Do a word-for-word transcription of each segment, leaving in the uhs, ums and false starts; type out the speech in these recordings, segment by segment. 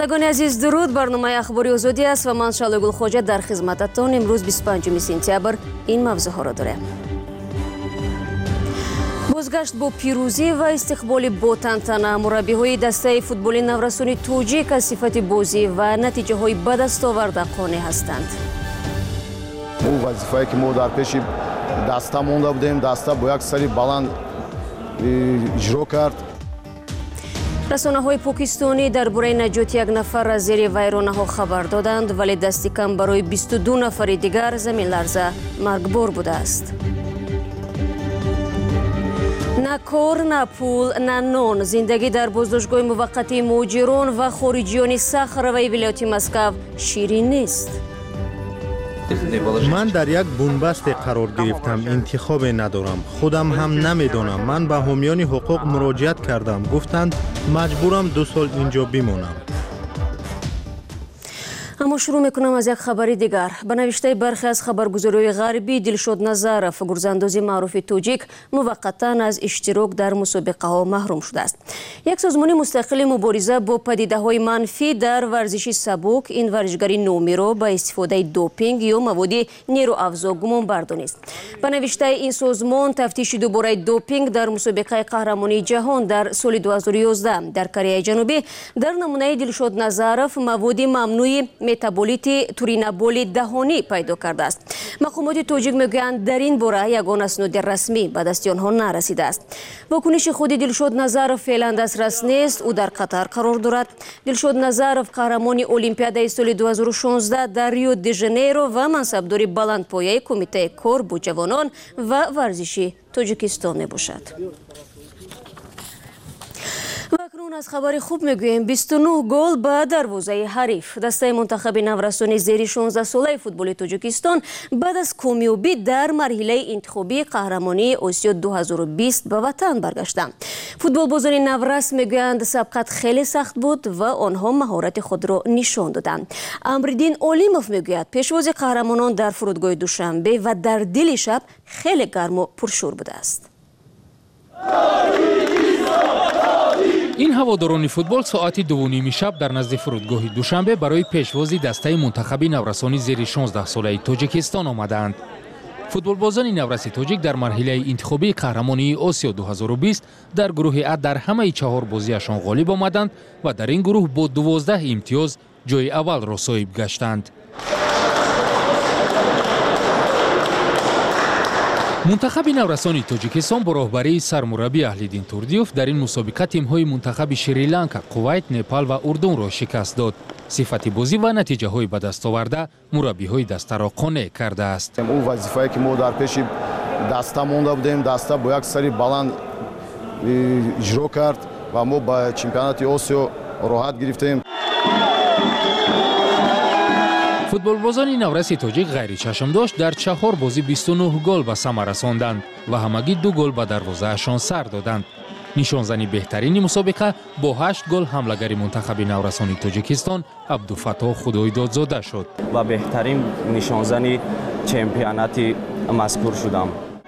شنوندگان عزیز درود. برنامه اخباری آزادی است و من شعله گلخواجه در خدمتتان. امروز بیست و پنجم سپتامبر این موضوع ها را داریم. بازگشت با پیروزی و استقبال با تنتنه. مربی های دسته فوتبال نورسانی توجیک از صفت بازی و نتیجه های به دست آورده قانع هستند. او وظیفه‌ای که ما در پیش دسته مونده بودیم، دسته با یک سری بلند اجرا کرد. رسانه های پاکستانی درباره نجات یک نفر از زیر ویرانه ها خبر دادند، ولی دست کم برای بیست و دو نفر دیگر زمین لرزه مرگبار بوده است. نه کار، نه پول، نه نان. زندگی در بازداشتگاه موقتی مهاجران و خارجیان صخره ولایت مسکو شیرین نیست. من در یک بنبست قرار گرفتم، انتخاب ندارم، خودم هم نمیدانم. من به حامیان حقوق مراجعت کردم، گفتند مجبورم دو سال اینجا بمانم. اما شروع میکنم از یک خبری دیگر. به نوشته برخی از خبرگزاری‌های غربی، دلشاد نظرف گرزانداز معروف توجیک موقتا از اشتراک در مسابقه ها محروم شده است. یک سازمان مستقل مبارزه با پدیده های منفی در ورزش سبک این ورزشگری نومی را به استفاده دوپینگ یا مواد نیروافزا گمان بردانست. به نوشته این سازمان، تفتیش دوباره دوپینگ در مسابقه قهرمانی جهان در سال دو هزار و یازده در کره جنوبی در نمونه دلشاد نظرف مواد ممنوع متابولیت تورینابول دهانی پیدا کرده است. مقامات توجیک میگویند در این باره یگان اسناد رسمی به دست آنها نرسیده است. واکنش خود دلشاد نظرف فعلا دسترس نیست. او در قطر قرار دارد. دلشاد نظرف قهرمان المپیاد سال دو هزار و شانزده در ریو دی ژانیرو و منصبدار بلندپایه کمیته کار با جوانان و ورزشی تاجیکستان می باشد. و اکنون از خبر خوب میگوییم. بیست و نه گل به دروازه حریف. دسته منتخب نورسانی زیر شانزده ساله فوتبال تاجیکستان بعد از کامیابی در مرحله انتخابی قهرمانی آسیا دو هزار و بیست به وطن برگشتند. فوتبال بازان نورس میگویند سبقت خیلی سخت بود و آنها مهارت خود را نشان دادند. امردین اولیموف میگوید پیشواز قهرمانان در فرودگاه دوشنبه و در دل شب خیلی گرم و پرشور بوده است. این هواداران فوتبال ساعت دو و نیم شب در نزد فرودگاه دوشنبه برای پیشوازی دسته منتخب نورسانی زیر شانزده ساله تاجیکستان آمدند. فوتبال بازان نورس تاجیک در مرحله انتخابی قهرمانی آسیا دو هزار و بیست در گروه ا در همه چهار بازیشان غالب آمدند و در این گروه با دوازده امتیاز جای اول را صاحب گشتند. منتخب نورسانی تاجیکستان با راهبری سرمربی اهلیدین توردیوف در این مسابقه تیم‌های منتخب شریلانکا، کویت، نپال و اردن را شکست داد. صفت بازی و نتیجه های به دست آورده مربی‌های دسته را قانع کرده است. او وظیفه‌ای که ما در پیش دسته مونده بودیم، دسته با یک سری بلند اجرا کرد و ما با چمپیونات آسیا راحت گرفتیم. فوتبال بازان نورس تاجیک غیر چشم داشت در چهار بازی بیست و نه گل به ثمر رساندند و همگی دو گل به دروازه‌شان سر دادند. نشانزنی بهترین مسابقه با هشت گل حمله‌گر منتخب نورسانی تاجیکستان عبدالفتاح خدایدادزاده شد و بهترین نشانزنی چمپیونات مذکور شدم.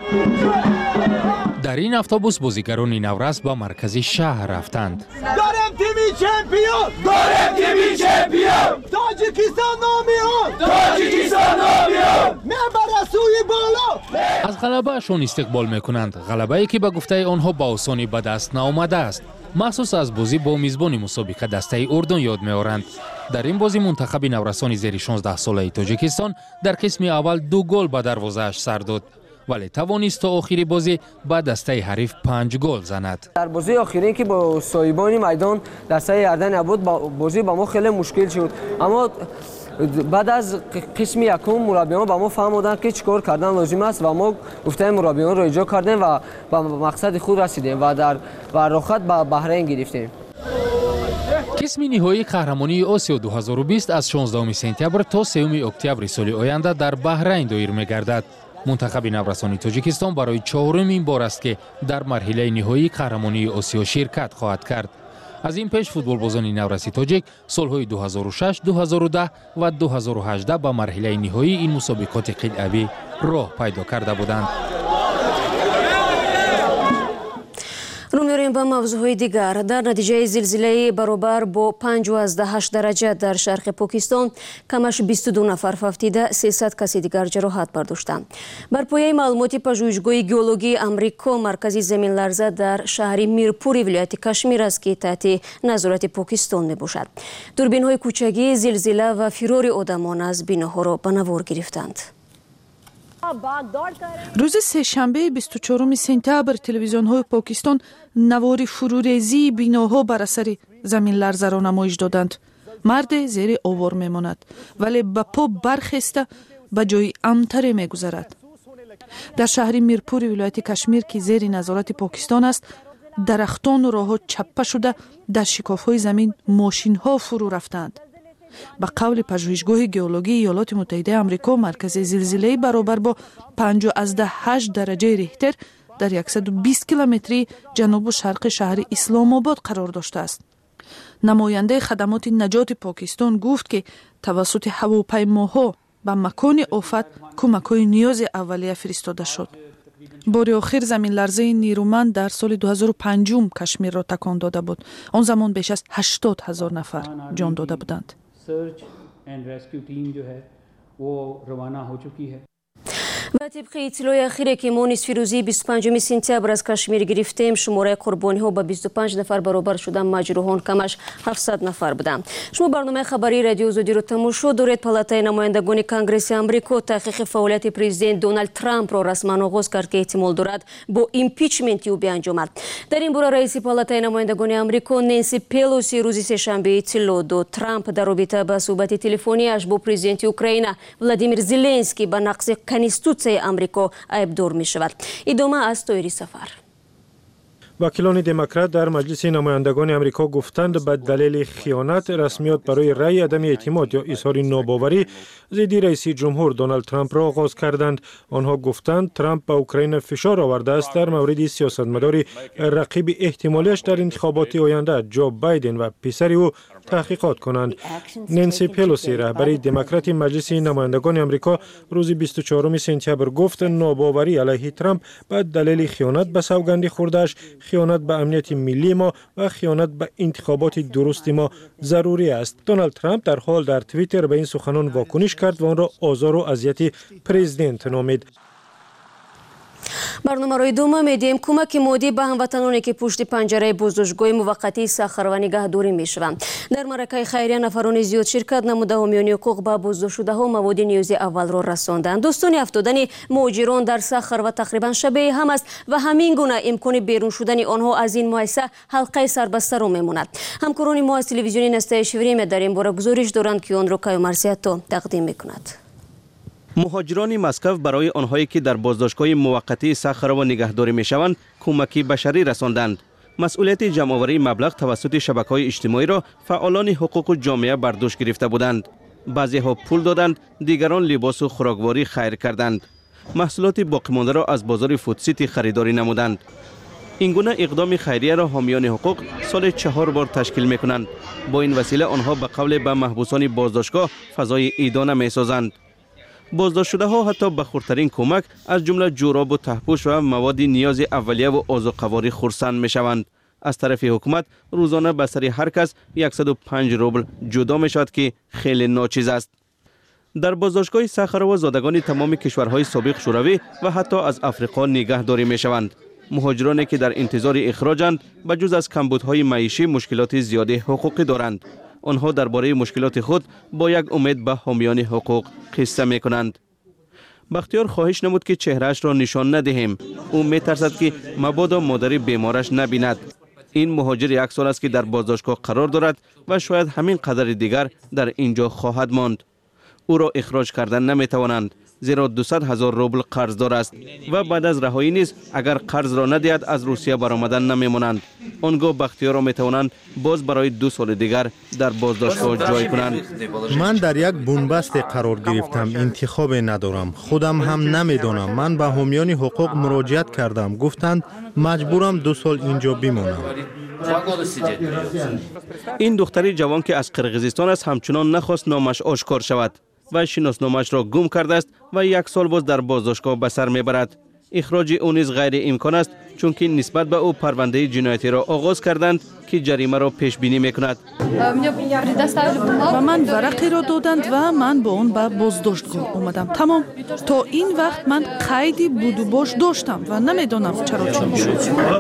در این اتوبوس بازیگران نورس به مرکز شهر رفتند. داریم تیمی چمپیون، داریم تیمی چمپیون، تاجیکستان نامیون، تاجیکستان نامیون، میبره سوی بالا. از غلبه‌شان استقبال میکنند. غلبه‌ای که به گفته آنها با آسانی به دست نآمده است. مخصوص از بازی با میزبان مسابقه دسته اردن یاد می‌آورند. در این بازی منتخب نورسانی زیر شانزده ساله تاجیکستان در قسم اول دو گل به دروازه‌اش سر داد، ولی توانست تا آخری بازی با دسته حریف پنج گل زند. در بازی آخری که با صاحبان میدان دسته اردن بود، بازی با ما خیلی مشکل شد، اما بعد از قسم یکم مربیان با ما فهموندند که چیکار کردن لازم است و ما گفته مربیان را اجرا کردیم و به مقصد خود رسیدیم و در و راحت به بحرین گرفتیم. قسم نهایی قهرمانی آسیا دو هزار و بیست از شانزدهم سپتامبر تا سوم اکتبر سال آینده در بحرین دایر می‌گردد. منتخب نورسانی تاجیکستان برای چهارمین بار است که در مرحله نهایی قهرمانی آسیا شرکت خواهد کرد. از این پیش فوتبال بازان نورسی تاجیک سالهای دو هزار و شش، دو هزار و ده و دو هزار و هجده به مرحله نهایی این مسابقات قلعوی راه پیدا کرده بودند. رو می‌ریم ба мавзӯъҳои дигар. Дар натиҷаи зилзилаи баробар бо панҷ азда ҳашт дараҷа дар шарқи Покистон камаш бисту ду нафар фавтида, сесад каси дигар ҷароҳат бардоштанд. Бар пояи маълумоти пажӯҳишгоҳи геологии Амрико, маркази заминларза дар шаҳри Мирпури вилояти Кашмир аст ки таҳти назорати Покистон мебошад. дурбинҳои кӯчагӣ зилзила ва фирори одамон аз биноҳоро ба навор гирифтанд. рӯзи сешанбе бисту чорум сентябр телевизионҳои Покистон навори фурӯрезии биноҳо бар асари заминларзаро намоиш доданд. марде зери овор мемонад, вале ба по бархеста ба ҷои амтаре мегузарад. дар шаҳри Мирпури вилояти Кашмир ки зери назорати Покистон аст, дарахтону роҳҳо чаппа шуда дар шикофҳои замин мошинҳо фурӯ рафтанд. ба қавли пажӯҳишгоҳи геологии Иёлоти Муттаҳидаи Амрико, маркази зилзилаи баробар бо панҷ азда ҳашт дараҷаи Рихтер дар яксаду бист километри ҷанубу шарқи шаҳри Исломобод қарор доштааст. намояндаи хадамоти наҷоти Покистон гуфт ки тавассути ҳавопаймоҳо ба макони офат кӯмакҳои ниёзи аввалия фиристода шуд. бори охир заминларзаи нирӯманд дар соли ду ҳазору панҷум Кашмирро такон дода буд. он замон беш аз ҳаштод ҳазор нафар ҷон дода буданд. Search and rescue team जो है वो रवाना हो चुकी है. ба тибқи иттилои ахире ки мо нисфи рӯзии бисту панҷуми сентябр аз Кашмир гирифтем, шумораи қурбониҳо ба бисту панҷ нафар баробар шуда, маҷрӯҳон камаш ҳафтсад нафар буданд. шумо барномаи хабарии радиои Озодиро тамошо доред. Палатаи намояндагони Конгресси Амрико таҳқиқи фаъолияти президент Дональд Трампро расман оғоз кард ки эҳтимол дорад бо импичменти ӯ бианҷомад. дар ин бора раиси Палатаи намояндагони Амрико Нэнси Пелоси рӯзи сешанбе иттилоъ дод. Трамп дар робита ба суҳбати телефониаш бо президенти Украина Владимир Зеленский ба нақзи конституцияи Амрико айбдор мешавад. идома аз Тоири Сафар. вакилони демократ дар маҷлиси намояндагони Амрико гуфтанд ба далели хиёнат расмиёт барои раъи адами эътимод ё изҳори нобоварӣ зидди раиси ҷумҳур Дональд Трампро оғоз карданд. онҳо гуфтанд Трамп ба Украина фишор овардааст дар мавриди сиёсатмадори рақиби эҳтимолиаш дар интихоботи оянда Ҷо Байден ва писари ӯ таҳқиқот кунанд. Нэнси Пелоси раҳбари демократи маҷлиси намояндагони Амрико рӯзи бисту чорум сентябр гуфт нобоварӣ алайҳи Трамп ба далели хиёнат ба савганди хурдааш, хиёнат ба амнияти миллии мо ва хиёнат ба интихоботи дурусти мо зарурӣ аст. Дональд Трамп дар ҳол дар Твиттер ба ин суханон вокуниш кард ва онро озору азияти президент номид. барномаро идома медиҳем. кӯмаки моддӣ ба ҳамватаноне ки пушти панҷараи боздоштгоҳи муваққатии сахар ва нигаҳдорӣ мешаванд. дар маъракаи хайрия нафарони зиёд ширкат намуда ҳомиёни ҳуқуқ ба боздоштшудаҳо маводи ниёзи аввалро расонданд. достoni афтодани муҳоҷирон дар сахар ва тақрибан шабеҳи ҳам аст ва ҳамин гуна имкони берун шудани онҳо аз ин муассиса ҳалқаи сарбастаро мемонад. ҳамкорони мо аз телевизиони настоящее время дар ин бора гузориш доранд ки онро Кайо Марсиато тақдим мекунад. муҳоҷирони Москав барои онҳое ки дар боздоштгоҳи муваққатии сахар ва нигаҳдорӣ мешаванд кӯмаки башарӣ расонданд. масъулияти ҷамъоварии маблағ тавассути шабакаҳои иҷтимоиро фаъолони ҳуқуқу ҷомеа бар дӯш гирифта буданд. баъзеҳо пул доданд, дигарон либосу хӯрокворӣ хайр карданд. маҳсулоти боқимондаро аз бозори фудсити харидорӣ намуданд. ин гуна иқдоми хайрияро ҳомиёни ҳуқуқ соли чаҳор бор ташкил мекунанд. бо ин васила онҳо ба қавле ба маҳбусони боздоштгоҳ фазои идона месозанд. боздоштшудаҳо ҳатто ба хурдтарин кӯмак аз ҷумла ҷӯробу таҳпӯш ва маводи ниёзи аввалияву озуқаворӣ хурсанд мешаванд. аз тарафи ҳукумат рӯзона ба сари ҳар кас яксаду панҷ рубл ҷудо мешавад ки хеле ночиз аст. дар боздоштгоҳи сахарово зодагони тамоми кишварҳои собиқ шӯравӣ ва ҳатто аз Африқо нигаҳдорӣ мешаванд. муҳоҷироне ки дар интизори ихроҷанд ба ҷуз аз камбудҳои маишӣ мушкилоти зиёди ҳуқуқӣ доранд. онҳо дар бораи мушкилоти худ бо як умед ба ҳомиёни ҳуқуқ қисса мекунанд. бахтиёр хоҳиш намуд ки чеҳраашро нишон надиҳем. ӯ метарсад ки мабодо модари бемораш набинад. ин муҳоҷир як сол аст ки дар боздоштгоҳ қарор дорад ва шояд ҳамин қадари дигар дар ин ҷо хоҳад монд. ӯро ихроҷ кардан наметавонанд, зеро дусад ҳазор рубл қарздор аст ва баъд аз раҳоӣ низ агар қарзро надиҳад аз Русия баромадан намемонанд. он гоҳ бахтиёрро метавонанд боз барои ду соли дигар дар боздоштгоҳ ҷой кунанд. ман дар як бунбасте қарор гирифтам, интихобе надорам, худам ҳам намедонам. ман ба ҳомиёни ҳуқуқ муроҷиат кардам, гуфтанд маҷбурам ду сол инҷо бимонам. ин духтари ҷавон ки аз Қирғизистон аст ҳамчунон нахост номаш ошкор шавад. вай шиносномаашро гум кардааст ва як сол боз дар боздоштгоҳ ба сар мебарад. اخراج او نیز غیر امکان است، چون که نسبت به او پرونده جنایتی را آغاز کردند که جریمه را پیش بینی میکند. و من ورقی را دادند و من با اون به بازداشتگاه اومدم. تمام. تا این وقت من قیدی بود و باش داشتم و نمیدونم چرا چون شد.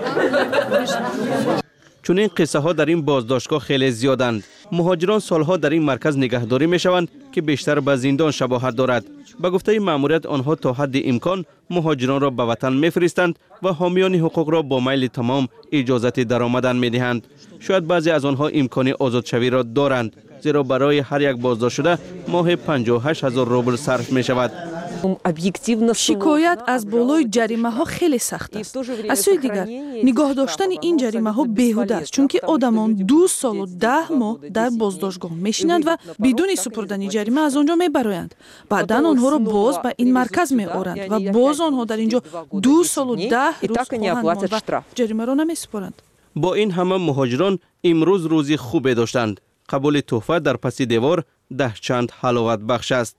چون این قصه ها در این بازداشتگاه خیلی زیادند. مهاجران سالها در این مرکز نگهداری می شوند که بیشتر به زندان شباهت دارد. به گفته مأموریت آنها تا حد امکان مهاجران را به وطن میفرستند و حامیان حقوق را با میل تمام اجازت درآمدن می دهند. شاید بعضی از آنها امکان آزادشوی را دارند، زیرا برای هر یک بازداشت شده ماه پنجاه و هشت هزار روبل صرف می شود. شکایت از بالای جریمه ها خیلی سخت است. از سوی دیگر نگاه داشتن این جریمه ها بیهوده است، چون که آدمان دو سال و ده ماه در بازداشتگاه میشینند و بدون سپردن جریمه از آنجا میبرایند. بعدا آنها را باز به این مرکز میآورند و باز آنها در اینجا دو سال و ده روز خواهند ماند و جریمه را نمیسپارند. با این همه مهاجران امروز روزی خوبی داشتند. قبول تحفه در پس دیوار ده چند حلاوت بخش است.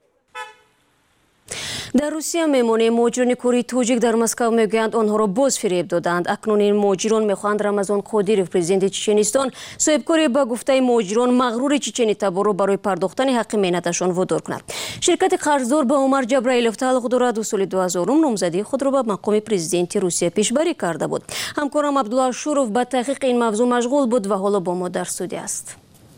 در روسیه میمونه مهاجران کوری توجیک در مسکو میگویند آنها را باز فریب دادند. اکنون این مهاجران میخواهند رمضان قادیروف پرزیدنت چچنستان صاحبکاری به گفته مهاجران مغرور چچنی تبار را برای پرداختن حق مهنتشان وادار کند. شرکت قرضدار به عمر جبرائیلوف تعلق دارد و سال دو هزار نامزدی خود را به مقام پرزیدنت روسیه پیشبری کرده بود. همکارم عبدالله شورف به تحقیق این موضوع مشغول بود و حالا با ما در استودیو است.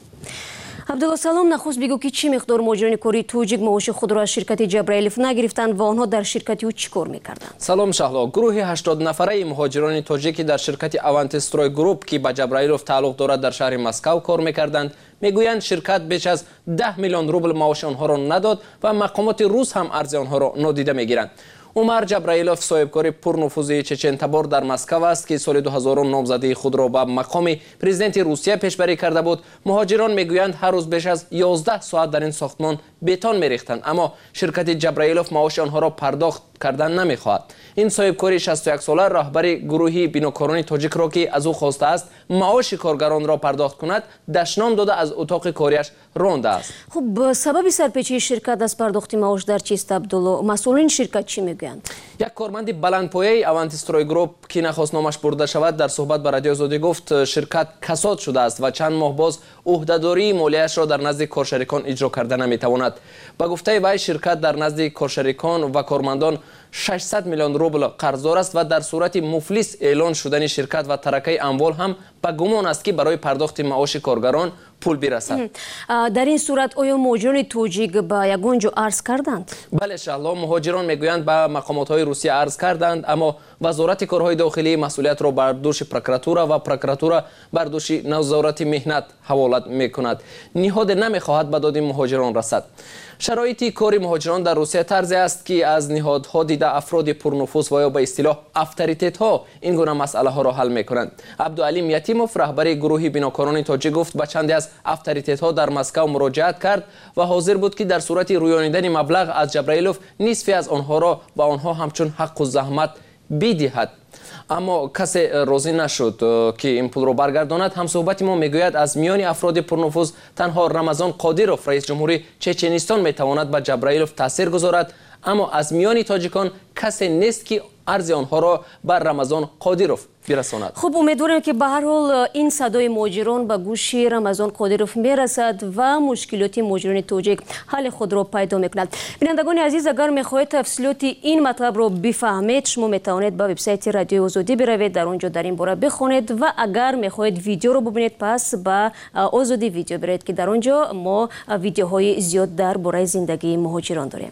عبدالله سلام، نخست بگو که چی مقدار مهاجران کوری توجیک معاش خود را از شرکت جبرائیلوف نگرفتند و آنها در شرکت او چی کار میکردند؟ سلام شهلا. گروه هشتاد نفره مهاجران توجیکی در شرکت اوانتستروی گروپ که به جبرائیلوف تعلق دارد در شهر مسکو کار میکردند میگویند شرکت بیش از ده میلیون روبل معاش آنها را نداد و مقامات روس هم ارز آنها را نادیده میگیرند. عمر جبرائیلوف صاحبکار پرنفوذ چچن تبار در مسکو است که سال دو هزار نامزدی خود را به مقام پرزیدنت روسیه پیشبری کرده بود. مهاجران میگویند هر روز بیش از یازده ساعت در این ساختمان بتون میریختند، اما شرکت جبرائیلوف معاش آنها را پرداخت کردن نمیخواهد. این صاحبکار شصت و یک ساله رهبر گروهی بیناکاران تاجیک را که از او خواسته است معاش کارگران را پرداخت کند دشنام داده از اتاق کاریش رانده است. خب سبب سرپیچی شرکت از پرداخت معاش در چیست عبدالله؟ مسئولین شرکت چی میگویند؟ یک کارمند بلندپایه اوانتستروی گروپ که نخواست نامش برده شود در صحبت با رادیو آزادی گفت شرکت کساد شده است و چند ماه باز عهدهداری مالیه‌اش را در نزد کارشریکان اجرا کرده نمیتواند. با گفته وی شرکت در نزد کارشریکان و کارمندان ششصد میلیون روبل قرضدار است و در صورت مفلس اعلان شدن شرکت و ترکه اموال هم به گمان است که برای پرداخت معاش کارگران پول برسد. در این صورت آیا مهاجران توجیک به یگانجا عرض کردند؟ بله شهلا، مهاجران میگویند به مقامات های روسیه عرض کردند، اما وزارت کارهای داخلی مسئولیت را بر دوش پروکراتورا و پروکراتورا بر دوش نظارت مهنت حواله میکند. نهاد نمیخواهد به داد مهاجران رسد. شرایط کار مهاجران در روسیه طرزی است که از نهادها دیده افراد پرنفوذ و یا به اصطلاح افطریتت ها این گونه مسئله ها را حل میکنند. عبدالعلیم یتیموف رهبر گروه بیناکاران تاجیک گفت به چندی از افطریتت ها در مسکو مراجعت کرد و حاضر بود که در صورت رویانیدن مبلغ از جبرائیلوف نصفی از آنها را به آنها همچون حق و زحمت بدهد. اما کسی راضی نشد که این پول را برگرداند. هم صحبت ما میگوید از میان افراد پرنفوذ تنها رمضان قادیروف رئیس جمهوری چچنستان میتواند به جبرائیلوف تاثیر گذارد، اما از میان تاجیکان کسی نیست که ارز آنها را بر رمضان قادیروف برساند. خب امیدواریم که به هر حال این صدای مهاجران به گوش رمضان قادیروف میرسد و مشکلات مهاجران توجیک حل خود را پیدا میکند. بینندگان عزیز، اگر میخواهید تفصیلات این مطلب را بفهمید شما میتوانید به وبسایت رادیو آزادی بروید، در اونجا در این باره بخونید و اگر میخواهید ویدیو رو ببینید پس به آزادی ویدیو برید که در اونجا ما ویدیوهای زیاد در باره زندگی مهاجران داریم.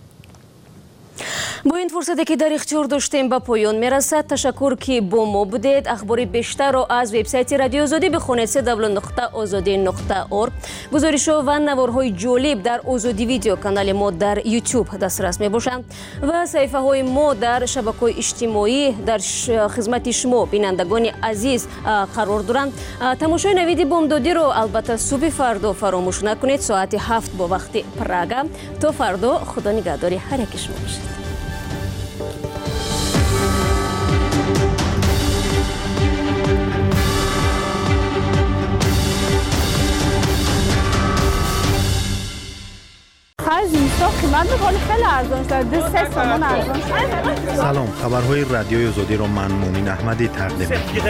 با این فرصتی که در اختیار داشتیم به پایان میرسد. تشکر که با ما بودید. اخبار بیشتر را از وبسایت رادیو آزادی بخونید دبلیو نقطه آزادی نقطه اورگ. گزارش‌ها و نوارهای جالب در آزادی ویدیو کانال ما در یوتیوب دسترس میباشند و صفحه های ما در شبکه‌های اجتماعی در خدمت شما بینندگان عزیز قرار دارند. تماشای نوید بامدادی رو البته صبح فردا فراموش نکنید ساعت هفت با وقت پراگ. تا فردا خدا نگهداری هر یک شما باشید. خرج زمستان قیمت میکنه خیلی ارزان شده، سه تومان ارزان شده. سلام، خبرهای رادیوی آزادی را من مومین احمدی تقدیم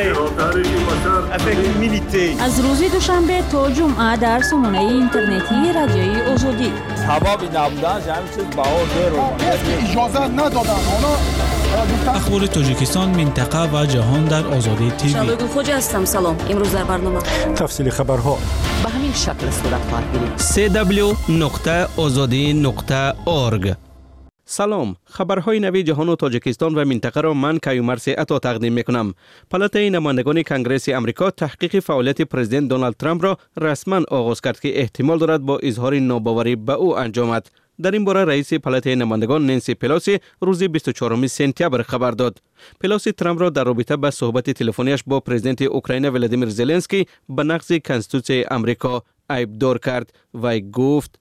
می‌کنم. از روز دوشنبه تا جمعه در سامانه اینترنتی رادیوی آزادی. حبابی نبودن همین چیز باور داره. اجازه ندادن اونا. اخبار تاجیکستان، منطقه و جهان در آزادی تیوی. شالوی خوج هستم. سلام. امروز در برنامه تفصیل خبرها به همین شکل صورت خواهد گرفت. سی دبلیو نقطه آزادی نقطه اورگ. سلام، خبرهای نوی جهان و تاجیکستان و منطقه را من کیومرث عطا تقدیم میکنم. پالاتای نمایندگان کنگره آمریکا تحقیق فعالیت پرزیدنت دونالد ترامپ را رسما آغاز کرد که احتمال دارد با اظهار ناباوری به او انجامد. در این باره رئیس پالاتای نمایندگان نانسی پلوسی روز بیست و چهارم سپتامبر خبر داد. پلوسی ترامپ را در رابطه با صحبت تلفنیش با پرزیدنت اوکراین ولادیمیر زلنسکی به نقض کنستیتوسیون آمریکا عیبدار کرد و گفت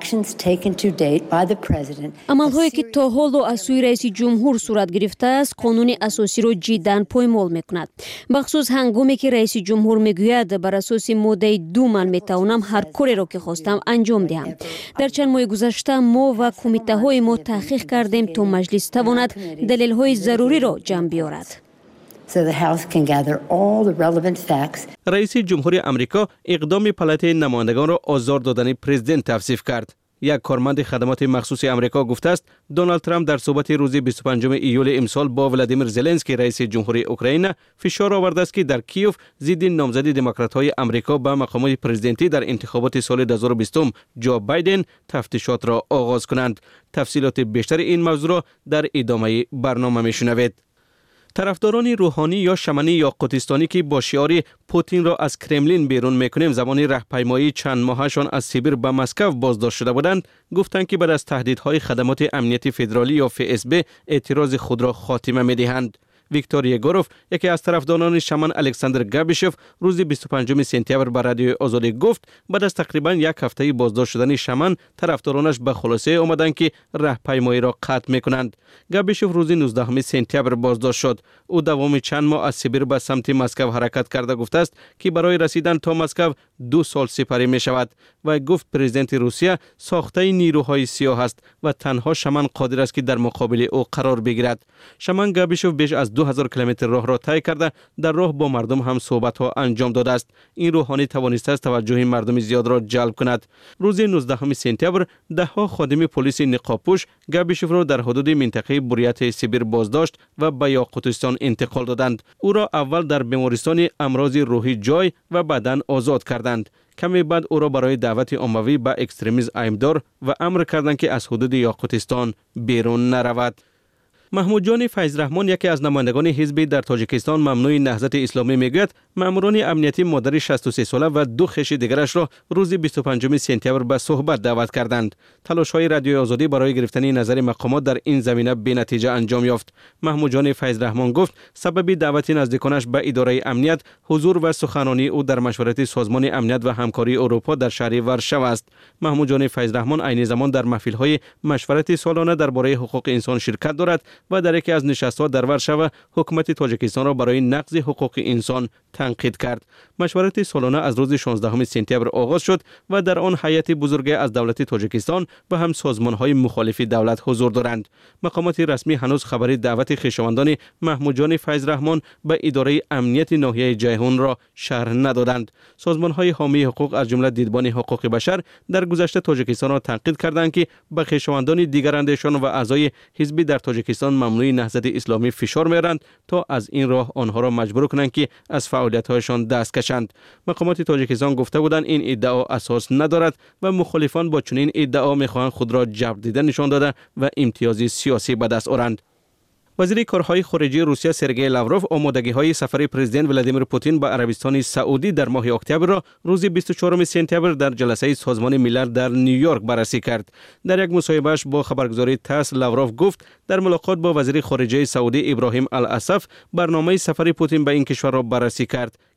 عملهایی که تا حال از سوی رئیس جمهور صورت گرفته است قانون اساسی را جداً پایمال میکند، بخصوص هنگامی که رئیس جمهور میگوید بر اساس ماده دو من میتوانم هر کاری را که خواستم انجام دهم. در چند ماه گذشته ما و کمیته های ما تحقیق کردیم تا مجلس تواند دلیل های ضروری را جمع بیاورد. So the House can gather all the relevant facts. رئیس جمهوری آمریکا اقدام پالاتای نمایندگان را آزار دادن پرزیدنت توصیف کرد. یک کارمند خدمات مخصوص آمریکا گفته است دونالد ترامپ در صحبت روز بیست و پنجم ایول امسال با ولادیمیر زلنسکی رئیس جمهوری اوکراین فشار آورده است که در کیوف ضد نامزد دموکرات‌های آمریکا به مقام پرزیدنتی در انتخابات سال دو هزار و بیست جو بایدن تفتیشات را آغاز کنند. تفصیلات بیشتر این موضوع را در ادامه برنامه میشنوید. طرفداران روحانی یا شمنی یا قطستانی که با شعار پوتین را از کرملین بیرون میکنیم زمان راهپیمایی چند ماهشان از سیبیر به مسکو بازداشت شده بودند، گفتند که بعد از تهدیدهای خدمات امنیتی فدرالی یا اف اس بی اعتراض خود را خاتمه میدهند. ویکتور یگوروف، یکی از طرفداران شمن الکساندر گابیشوف، روز بیست و پنجم سپتامبر به رادیو آزادی گفت بعد از تقریبا یک هفته بازداشت شدن شمن طرفدارانش به خلاصه آمدند که راهپیمایی را قطع میکنند. گابیشوف روز نوزدهم سپتامبر بازداشت شد. او دوام چند ماه از سیبیر به سمت مسکو حرکت کرده گفته است که برای رسیدن تا مسکو دو سال سپری می شود و گفت پرزیدنت روسیه ساخته نیروهای سیاه است و تنها شمن قادر است که در مقابل او قرار بگیرد. شمن گابیشوف بیش از دو هزار کیلومتر راه را طی کرده در راه با مردم هم صحبت ها انجام داده است. این روحانی توانسته است توجه مردم زیاد را جلب کند. روز نوزدهم سپتامبر ده ها خادم پلیس نقابپوش گابیشوف را در حدود منطقه بوریات سیبیر بازداشت و به یاقوتستان انتقال دادند. او را اول در بیمارستان امراض روحی جای و بعداً آزاد کردند. کمی بعد او را برای دعوت عمومی به اکستریمیسم ایمدار و امر کردند که از حدود یاقوتستان بیرون نرود. محمود جان فیض رحمان، یکی از نمایندگان حزب در تاجیکستان ممنوع نهضت اسلامی، میگوید ماموران امنیتی مادر شصت و سه ساله و دو خویش دیگرش را روز بیست و پنجم سپتامبر به صحبت دعوت کردند. تلاش‌های رادیو آزادی برای گرفتن نظر مقامات در این زمینه بی‌نتیجه انجام یافت. محمود جان فیض رحمان گفت سبب دعوت نزدیکانش به اداره امنیت حضور و سخنرانی او در مشورت سازمان امنیت و همکاری اروپا در شهر ورشو است. محمود جان فیض رحمان عین زمان در محفل‌های مشورت سالانه درباره حقوق انسان شرکت دارد و در یکی از نشست‌ها در ورشو حکومت تاجیکستان را برای نقض حقوق انسان تنقید کرد. مشورت سالانه از روز شانزدهم سپتامبر آغاز شد و در آن هیئت بزرگ از دولت تاجیکستان و هم سازمان‌های مخالف دولت حضور دارند. مقامات رسمی هنوز خبری دعوت خویشاوندان محمود جان فیض رحمان به اداره امنیت ناحیه جیهون را شرح ندادند. سازمان‌های حامی حقوق از جمله دیدبان حقوق بشر در گذشته تاجیکستان را تنقید کردند که به خویشاوندان دیگر اندیشان و اعضای حزب در تاجیکستان ممنوع نهضت اسلامی فشار می‌آورند تا از این راه آنها را مجبور کنند که از فعالیت‌هایشان دست کشند. مقامات تاجیکستان گفته بودند این ادعا اساس ندارد و مخالفان با چنین ادعا می‌خواهند خود را جبر دیده نشان داده و امتیاز سیاسی به دست آورند. وزیر کارهای خارجه روسیه سرگئی لاوروف آمادگی‌های سفر پرزیدنت ولادیمیر پوتین به عربستان سعودی در ماه اکتبر را روز بیست و چهارم سپتامبر در جلسه سازمان ملل در نیویورک بررسی کرد. در یک مصاحبه‌اش با خبرگزاری تاس لاوروف گفت در ملاقات با وزیر خارجه سعودی ابراهیم الاسف برنامه سفر پوتین به این کشور را بررسی کرد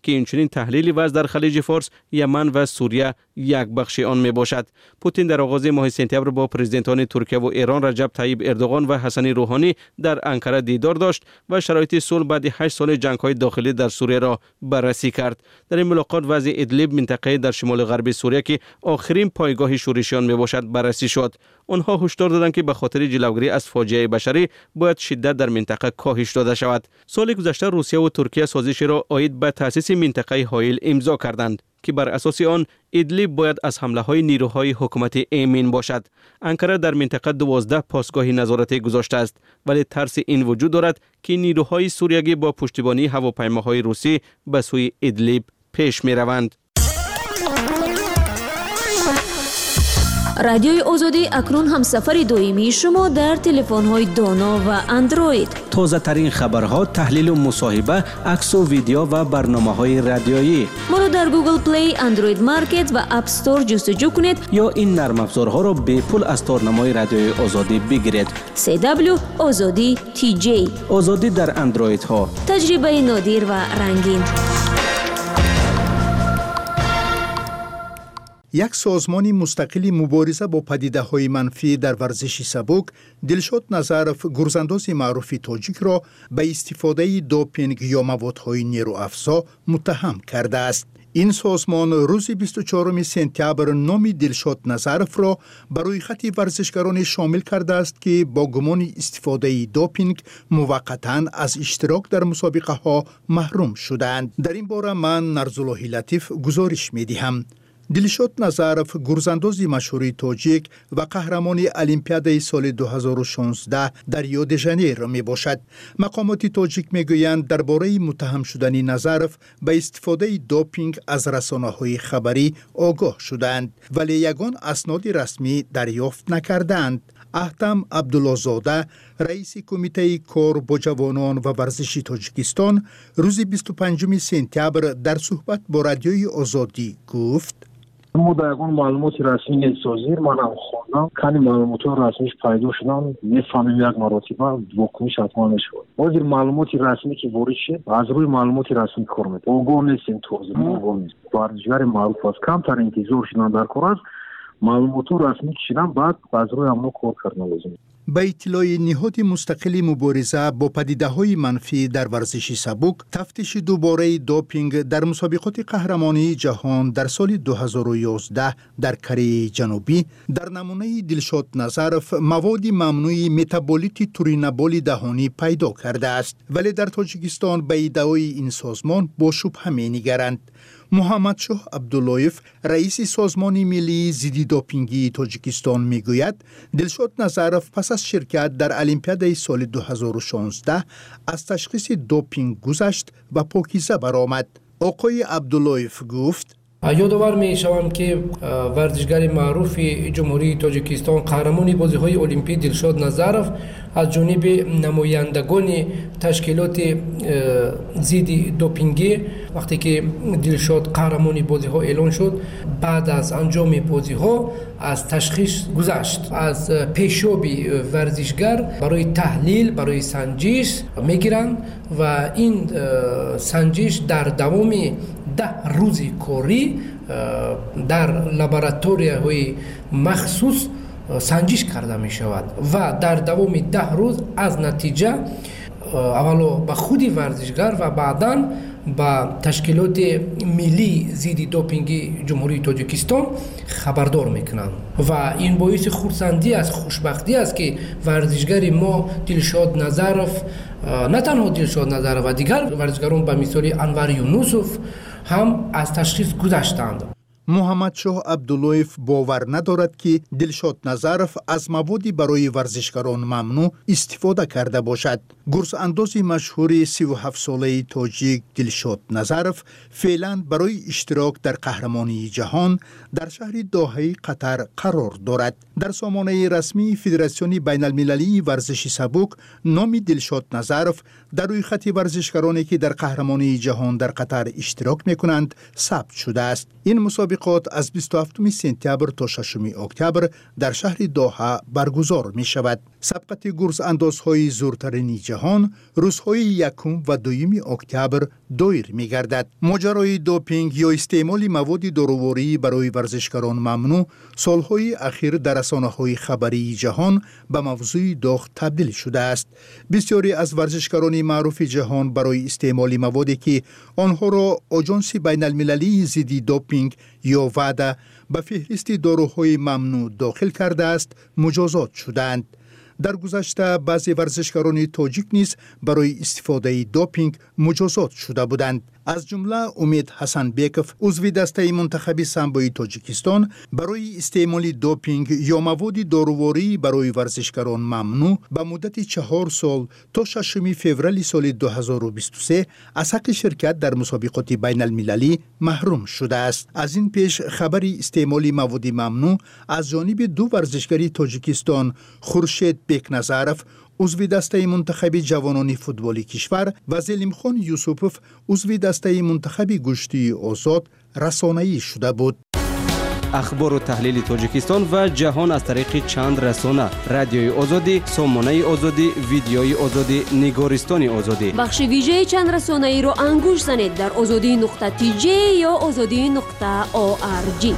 که اینچنین تحلیل وضع در خلیج فارس، یمن و سوریه یک بخش آن می باشد. پوتین در آغاز ماه سپتامبر با پرزیدنتان ترکیه و ایران رجب طیب اردوغان و حسن روحانی در انقره دیدار داشت و شرایط صلح بعد هشت سال جنگ‌های داخلی در سوریه را بررسی کرد. در این ملاقات وضع ادلیب، منطقه در شمال غربی سوریه که آخرین پایگاه شورشیان می باشد بررسی شد. آنها هشدار دادند که به خاطر جلوگیری از فاجعه بشری باید شدت در منطقه کاهش داده شود. سال گذشته روسیه و ترکیه سازشی را عاید به تأسیس منطقه هایل امضا کردند که بر اساس آن ادلیب باید از حمله های نیروهای حکومت ایمن باشد. انقره در منطقه دوازده پاسگاه نظارتی گذاشته است، ولی ترس این وجود دارد که نیروهای سوریگی با پشتیبانی هواپیماهای روسی به سوی ادلیب پیش می روند. رادیوی آزادی اکنون هم سفر دویمی شما در تلفن‌های دانا و اندروید. تازه ترین خبرها، تحلیل و مصاحبه، عکس و ویدیو و برنامه‌های رادیویی. ما را در گوگل پلی، اندروید مارکت و اپ استور جستجو کنید یا این نرم افزارها را به پول از تارنمای رادیوی آزادی بگیرید. سی دبلیو آزادی تی جی. آزادی در اندروید ها. تجربه نادر و رنگین. یک سازمان مستقل مبارزه با پدیده‌های منفی در ورزش سبک، دلشاد نظرف، گرزانداز معروف تاجیک را به استفاده دوپینگ یا موادهای نیروافزا متهم کرده است. این سازمان روز بیست و چهارم سپتامبر نام دلشاد نظرف را برای خط ورزشکاران شامل کرده است که با گمان استفاده دوپینگ موقتاً از اشتراک در مسابقه ها محروم شدند. در این باره من نرزالله لطیف گزارش می دهم. دلشاد نظرف، گرزانداز مشهور تاجیک و قهرمان المپیاد سال دو هزار و شانزده در ریو دی ژانیرو می باشد. مقامات تاجیک می گویند درباره متهم شدن نظرف به استفاده دوپینگ از رسانه‌های خبری آگاه شدند، ولی یگان اسناد رسمی دریافت نکردند. احتم عبدالله‌زاده، رئیس کمیته کار با جوانان و ورزشی تاجیکستان، روز بیست و پنجم سپتامبر در صحبت با رادیوی آزادی گفت: ما در یکان معلومات رسمی سازیر منم خوندم کنی معلومات رسمیش پیدا شدن میفهمیم یک مراتبه واکنش حتما میشود. وزیر معلومات رسمی که وارد شد از روی معلومات رسمی کار میکنه. آگاه نیستیم توضیح آگاه نیست. ورزشکار معروف است کمتر انتظار شدن در کار است. معلومات رسمی کشیدن بعد از روی امنا کار کردن لازم. به اطلاع نهاد مستقل مبارزه با پدیده‌های منفی در ورزش سبک، تفتیش دوباره دوپینگ در مسابقات قهرمانی جهان در سال دو هزار و یازده در کره جنوبی در نمونه دلشاد نظرف مواد ممنوع متابولیت تورینابول دهانی پیدا کرده است، ولی در تاجیکستان به ادعای این سازمان با شبهه می‌نگرند. محمد شاه عبداللهیف، رئیس سازمان ملی ضد دوپینگی تاجیکستان میگوید دلشاد نظرف پس از شرکت در المپیاد سال دو هزار و شانزده از تشخیص دوپینگ گذشت و پاکیزه برآمد. آقای عبداللهیف گفت: یادآور می‌شوم که ورزشکار معروف جمهوری تاجیکستان قهرمان بازی‌های المپیک دلشاد نظرف از جانب نمایندگان تشکیلات ضد دوپینگی وقتی که دلشاد قهرمان بازی‌ها اعلان شد بعد از انجام بازی‌ها از تشخیص گذشت. از پیشابی ورزشکار برای تحلیل برای سنجش می‌گیرند و این سنجش در دوام ده روزی کاری در لابراتوری‌های مخصوص سنجش کرده می شود و در دوام ده روز از نتیجه اولا به خودی ورزشکار و بعداً با تشکیلات ملی ضد دوپینگی جمهوری تاجیکستان خبردار میکنند و این باعث خرسندی است، خوشبختی است که ورزشکار ما دلشاد نظرف، نه تنها دلشاد نظرف و دیگر ورزشکاران به مثال انور یونوسوف هم از تشخیص گذشتند. محمد شاه عبداللهیف باور ندارد که دلشاد نظرف از موادی برای ورزشکاران ممنوع استفاده کرده باشد. گرزانداز مشهور سی و هفت ساله تاجیک دلشاد نظرف فعلا برای اشتراک در قهرمانی جهان در شهر دوحه قطر قرار دارد. در سامانه رسمی فدراسیون بین المللی ورزش سبک نام دلشاد نظرف در روی خط ورزشکارانی که در قهرمانی جهان در قطر اشتراک میکنند ثبت شده است. این مسابقه مسابقات از بیست و هفتم سپتامبر تا ششم اکتبر در شهر دوحه برگزار می شود. سبقت گرز اندازهای زورترین جهان روزهای یکم و دویم اکتبر دایر می گردد. ماجرای دوپینگ یا استعمال مواد دارویی برای ورزشکاران ممنوع سالهای اخیر در رسانه‌های خبری جهان به موضوع داغ تبدیل شده است. بسیاری از ورزشکاران معروف جهان برای استعمال موادی که آنها را آژانس بین المللی ضد دوپینگ یا ودا به فهرست داروهای ممنوع داخل کرده است مجازات شدند. در گذشته بعضی ورزشکاران تاجیک نیز برای استفاده دوپینگ مجازات شده بودند. از جمله امید حسن بیکف عضو دسته منتخب سامبوی تاجیکستان برای استعمال دوپینگ یا مواد دارویی برای ورزشکاران ممنوع به مدت چهار سال تا ششم فوریه سال دو هزار و بیست و سه از حق شرکت در مسابقات بین المللی محروم شده است. از این پیش خبری استعمال مواد ممنوع از جانب دو ورزشکار تاجیکستان خورشید بیکنظرف عضو دسته منتخب جوانان فوتبالی کشور و زلیم خان یوسفوف عضو دسته منتخب گشتی آزاد رسانه‌ای شده بود. اخبار و تحلیل تاجیکستان و جهان از طریق چند رسانه: رادیوی آزادی، سامانه آزادی، ویدیوی آزادی، نگارستان آزادی. بخش ویژه چند رسانه ای رو انگوش زنید در آزادی نقطه تی جی یا آزادی نقطه او آر جی.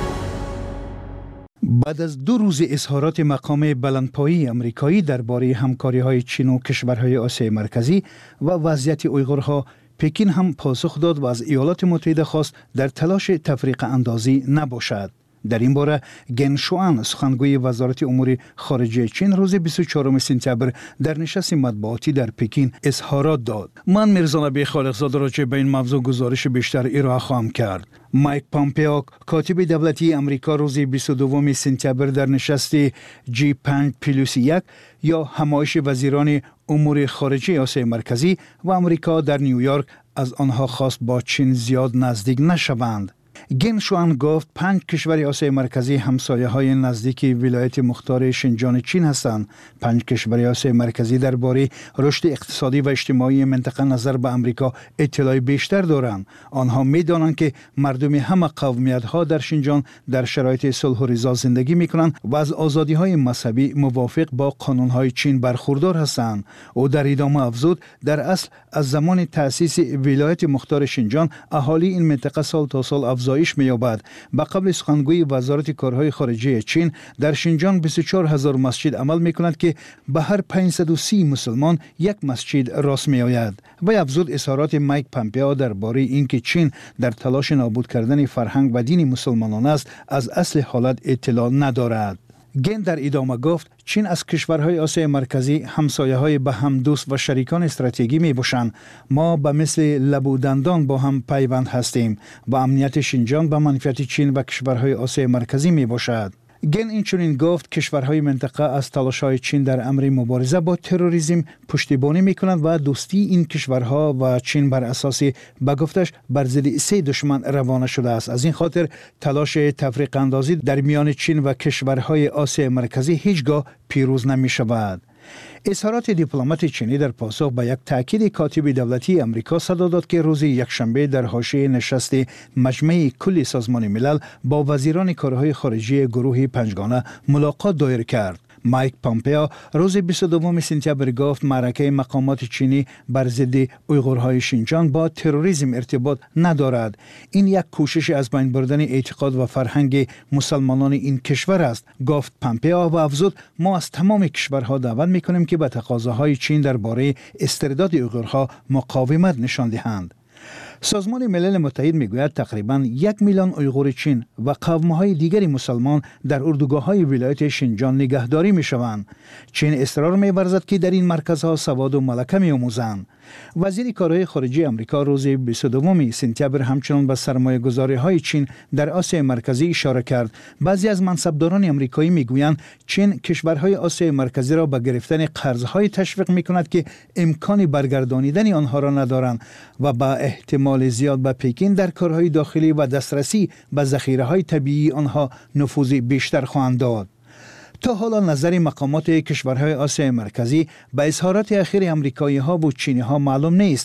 بعد از دو روز اظهارات مقام بلندپایه آمریکایی درباره همکاری‌های چین و کشورهای آسیای مرکزی و وضعیت اویغورها، پکین هم پاسخ داد و از ایالات متحده خواست در تلاش تفریق اندازی نباشد. در این باره گن شوان سخنگوی وزارت امور خارجه چین روز بیست و چهارم سپتامبر در نشست مطبوعاتی در پکین اظهارات داد. من میرزا نبی خالقزاده راجع به این موضوع گزارش بیشتر ارائه خواهم کرد. مایک پامپئو کاتب دولتی آمریکا روز بیست و دو سپتامبر در نشست جی پنج پلاس یک یا همایش وزیران امور خارجه آسیای مرکزی و آمریکا در نیویورک از آنها خواست با چین زیاد نزدیک نشوند. گن شوان گفت پنج کشور آسیای مرکزی همسایه های نزدیک ولایت مختار شینجان چین هستند. پنج کشور آسیای مرکزی درباره رشد اقتصادی و اجتماعی منطقه نظر به آمریکا اطلاع بیشتر دارند. آنها می‌دانند که مردم همه قومیت ها در شینجان در شرایط صلح و رضا زندگی می‌کنند و از آزادی های مذهبی موافق با قانون های چین برخوردار هستند. او در ادامه افزود در اصل از زمان تأسیس ولایت مختار شینجان اهالی این منطقه سال تا سال افزایش می‌یابد. به قبل سخنگوی وزارت کارهای خارجه چین در شینجان بیست و چهار هزار مسجد عمل می‌کند که به هر پانصد و سی مسلمان یک مسجد راست می‌آید. و افزود اظهارات مایک پامپئو درباره اینکه چین در تلاش نابود کردن فرهنگ و دین مسلمانان است از اصل حالت اطلاع ندارد. گن در ادامه گفت چین از کشورهای آسیای مرکزی همسایه‌های به هم دوست و شریکان استراتژیکی می‌باشند. ما به مثل لب و دندان با هم پیوند هستیم و امنیت شینجان به منفعت چین و کشورهای آسیای مرکزی می‌باشد. گن اینچنین گفت کشورهای منطقه از تلاش‌های چین در امر مبارزه با تروریسم پشتیبانی می‌کنند و دوستی این کشورها و چین بر اساس به گفتش بر ضد سه دشمن روانه شده است. از این خاطر تلاش تفریق اندازی در میان چین و کشورهای آسیای مرکزی هیچگاه پیروز نمی‌شود. اظهارات دیپلمات چینی در پاسخ به یک تاکید کاتب دولتی آمریکا صدا داد که روز یکشنبه در حاشیه نشست مجمع کل سازمان ملل با وزیران کارهای خارجه گروه پنجگانه ملاقات دایر کرد. مایک پامپئو روز بیست و دو سپتامبر گفت معرکه مقامات چینی بر ضد اویغورهای شینجان با تروریسم ارتباط ندارد. این یک کوشش از بین بردن اعتقاد و فرهنگ مسلمانان این کشور است، گفت پامپئو و افزود ما از تمام کشورها دعوت می‌کنیم که به تقاضاهای چین درباره استرداد اویغورها مقاومت نشان دهند. سازمان ملل متحد میگوید تقریباً یک میلیون اویغور چین و قوم‌های دیگری مسلمان در اردوگاه‌های ولایت شینجان نگهداری می‌شوند. چین اصرار می‌ورزد که در این مرکزها سواد و ملکه می‌آموزند. وزیر کارهای خارجه آمریکا روز بیست و دو سپتامبر همچنان به سرمایه‌گذاری‌های چین در آسیای مرکزی اشاره کرد. بعضی از منصبداران آمریکایی میگویند چین کشورهای آسیای مرکزی را به گرفتن قرض‌های تشویق می‌کند که امکان برگردانیدن آنها را ندارند و با احتمال زیاد به پکین در کارهای داخلی و دسترسی به ذخیره‌های طبیعی آنها نفوذ بیشتر خواهند داد. تا حالا نظر مقامات کشورهای آسیای مرکزی به اظهارات اخیر آمریکایی‌ها و چینی‌ها معلوم نیست.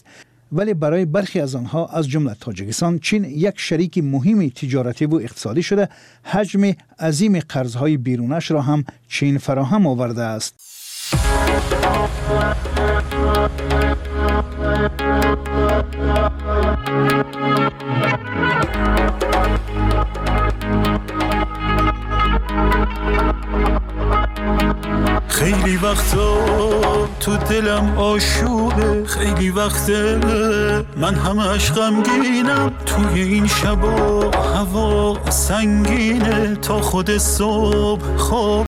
ولی برای برخی از آنها از جمله تاجیکستان چین یک شریک مهم تجارتی و اقتصادی شده، حجم عظیم قرضهای بیرونش را هم چین فراهم آورده است. خیلی وقتا تو دلم آشوبه، خیلی وقته من همش غمگینم، توی این شبا هوا سنگینه، تا خود صبح خواب